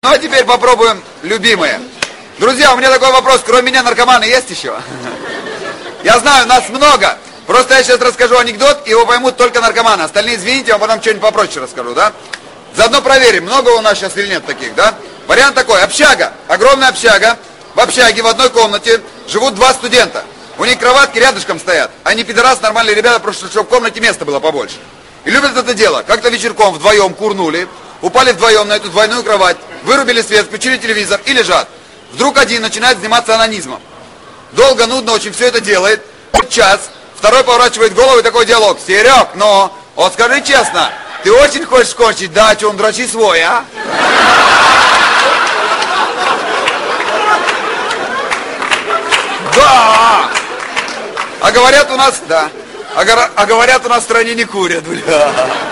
Ну а теперь попробуем любимое. Друзья, у меня такой вопрос, кроме меня наркоманы есть еще? Я знаю, нас много. Просто я сейчас расскажу анекдот, и его поймут только наркоманы. Остальные, извините, я вам потом что-нибудь попроще расскажу, да? Заодно проверим, много у нас сейчас или нет таких, да? Вариант такой, общага, огромная общага. В общаге в одной комнате живут два студента. У них кроватки рядышком стоят. Они пидорасы, нормальные ребята, просто чтобы в комнате места было побольше. И любят это дело. Как-то вечерком вдвоем курнули, упали вдвоем на эту двойную кровать, вырубили свет, включили телевизор и лежат. Вдруг один начинает заниматься анонизмом. Долго, нудно очень все это делает. Час, второй поворачивает голову и такой диалог. Серег, но, вот скажи честно, ты очень хочешь кончить? Да, что он дрочи свой, а? Да! А говорят у нас, да. А говорят у нас в стране не курят, бля.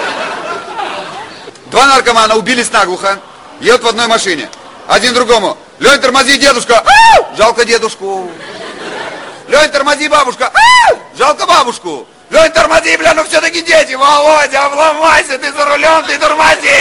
Два наркомана убились наглухо, едут в одной машине. Один другому. Лень, тормози, дедушка. Жалко дедушку. Лень, тормози, бабушка. Жалко бабушку. Лень, тормози, бля, ну все-таки дети. Володя, обломайся, ты за рулем, ты тормози.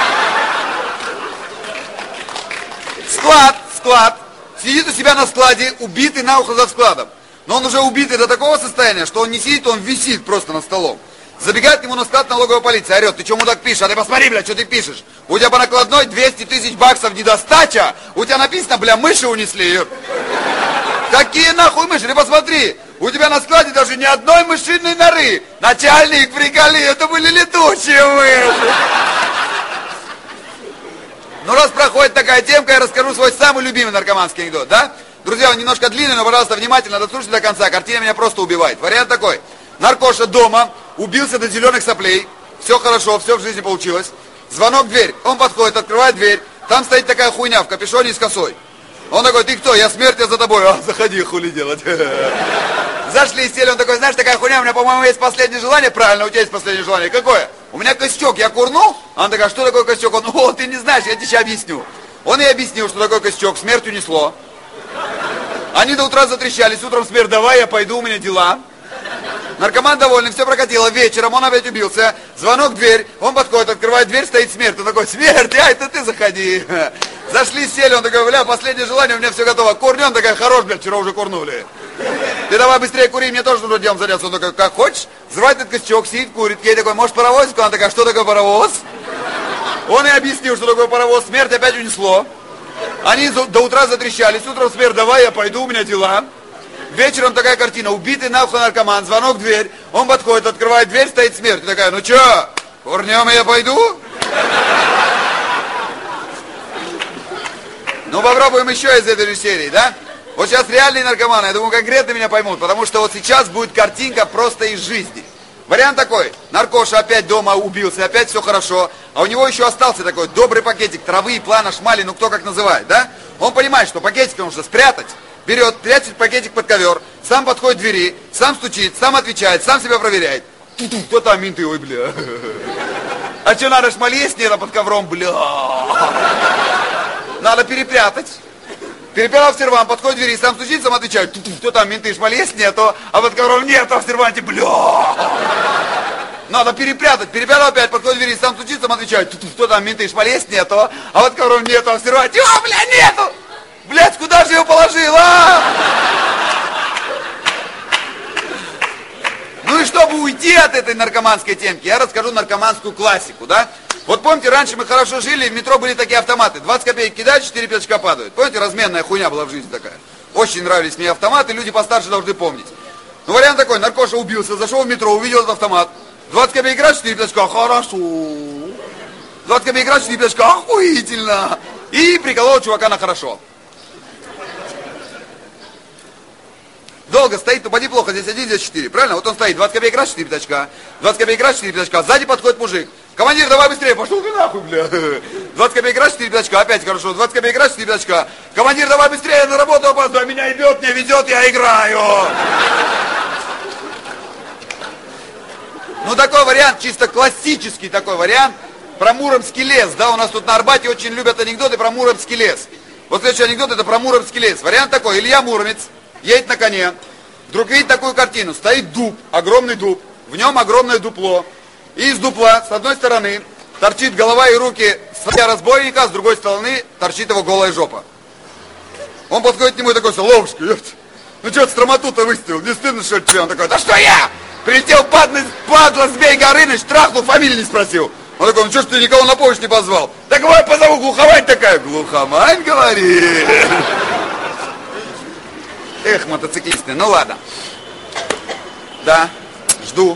Склад. Сидит у себя на складе, убитый на ухо за складом. Но он уже убитый до такого состояния, что он не сидит, он висит просто над столом. Забегает к нему на склад налоговая полиция, орет, ты что, мудак, пишешь? А ты посмотри, бля, что ты пишешь? У тебя по накладной 200 тысяч баксов недостача, у тебя написано, бля, мыши унесли. Какие нахуй мыши? Ты посмотри, у тебя на складе даже ни одной мышиной норы. Начальник, приколи, это были летучие мыши. Ну, раз проходит такая темка, я расскажу свой самый любимый наркоманский анекдот, да? Друзья, он немножко длинный, но, пожалуйста, внимательно дослушайте до конца. Картина меня просто убивает. Вариант такой. Наркоша дома, убился до зеленых соплей. Все хорошо, все в жизни получилось. Звонок в дверь. Он подходит, открывает дверь. Там стоит такая хуйня в капюшоне и с косой. Он такой, ты кто? Я смерть, я за тобой. А, заходи, хули делать. Зашли, сели, он такой, знаешь, такая хуйня, у меня, по-моему, есть последнее желание. Правильно, у тебя есть последнее желание. Какое? У меня костек, я курнул. Она такая, что такое костек? Он, о, ты не знаешь, я тебе сейчас объясню. Он ей объяснил, что такое костек, смерть унесло. Они до утра затрещались, утром смерть, давай, я пойду, у меня дела. Наркоман довольный, все прокатило, вечером он опять убился. Звонок в дверь, он подходит, открывает дверь, стоит смерть. Он такой, смерть, ай, это ты заходи. Зашли, сели, он такой, бля, последнее желание, у меня все готово. Курнем, такая, хорош, бля, вчера уже курнули. Ты давай быстрее кури, мне тоже нужно делом заняться. Он такой, как хочешь, взрывает этот костек, сидит, курит. Ей такой, может паровозик? Она такая, что такое паровоз? Он и объяснил, что такое паровоз, смерть опять унесло. Они до утра затрещались, утром смерть, давай, я пойду, у меня дела. Вечером такая картина, убитый нахуй наркоман, звонок в дверь, он подходит, открывает дверь, стоит смерть. И такая, ну чё, курнем, и я пойду? Ну попробуем еще из этой же серии, да? Вот сейчас реальные наркоманы, я думаю, конкретно меня поймут, потому что вот сейчас будет картинка просто из жизни. Вариант такой, наркоша опять дома убился, опять все хорошо, а у него еще остался такой добрый пакетик травы, плана, шмали, ну кто как называет, да? Он понимает, что пакетик нужно спрятать, берет, прячет пакетик под ковер, сам подходит к двери, сам стучит, сам отвечает, сам себя проверяет. Кто там, менты, ой, бля. А что, надо шмаль есть? Нет, а под ковром, бля. Надо перепрятать. Перепрятал в сервант, подходит к двери, сам стучит, сам отвечает. Кто там, менты, шмаль есть? Нету, а под ковром нету, а в серванте, бля. Надо перепрятать. Перепрятал опять, подходит к двери, сам стучит, сам отвечает. Кто там, менты, шмаль есть? Нету, а под ковром нету, а в серванте, о, бля, нету. Блядь, куда же его положил, а? Ну и чтобы уйти от этой наркоманской темки, я расскажу наркоманскую классику, да? Вот помните, раньше мы хорошо жили, в метро были такие автоматы. 20 копеек кидаешь, 4 пятачка падают. Помните, разменная хуйня была в жизни такая. Очень нравились мне автоматы, люди постарше должны помнить. Ну вариант такой, наркоша убился, зашел в метро, увидел этот автомат. 20 копеек играешь, 4 пятачка, хорошо. 20 копеек играешь, 4 пятачка, охуительно. И приколол чувака на хорошо. Долго стоит, ну поди плохо, здесь 1, здесь 4, правильно? Вот он стоит, 20 копеек раз, 4 пятачка, 20 копеек раз, 4 пятачка, сзади подходит мужик. Командир, давай быстрее, пошел ты нахуй, бля. 20 копеек раз, 4 пятачка, опять хорошо, 20 копеек раз, 4 пятачка. Командир, давай быстрее, я на работу опаздываю, меня ебет, не везет, я играю. Ну такой вариант, чисто классический такой вариант, про Муромский лес, да, у нас тут на Арбате очень любят анекдоты про Муромский лес. Вот следующий анекдот, это про Муромский лес. Вариант такой, Илья Муромец едет на коне, вдруг видит такую картину, стоит дуб, огромный дуб, в нем огромное дупло, и из дупла, с одной стороны, торчит голова и руки Смотря разбойника, с другой стороны торчит его голая жопа. Он подходит к нему и такой: Соловушка, ёпта, ну что ты стромоту-то выставил? Не стыдно, что ли, тебе? Он такой: да что я? Прилетел падла Змей Горыныч, трахнул, фамилию не спросил. Он такой: ну что ж ты никого на помощь не позвал? Так давай позову, глухомань такая. Глухомань, говорит. Эх, мотоциклисты, ну ладно. Да, жду.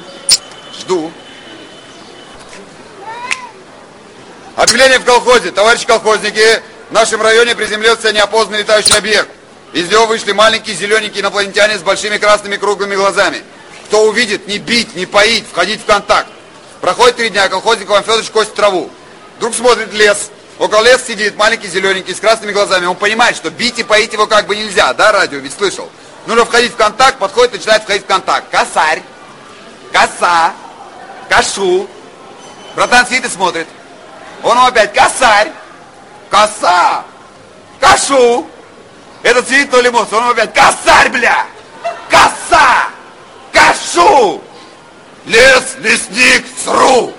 Объявление в колхозе. Товарищи колхозники, в нашем районе приземлился неопознанный летающий объект. Из него вышли маленькие зелененькие инопланетяне с большими красными круглыми глазами. Кто увидит, не бить, не поить, входить в контакт. Проходит 3 дня, колхозник Иван Федорович косит траву. Вдруг смотрит лес. Около леса сидит маленький зелененький с красными глазами. Он понимает, что бить и поить его как бы нельзя, да, радио ведь слышал. Нужно входить в контакт, подходит и начинает входить в контакт. Косарь, коса, кошу. Братан сидит и смотрит. Он ему опять: косарь, коса, кошу. Этот сидит то ли мост, он ему опять: косарь, бля, коса, кошу. Лес, лесник, сру.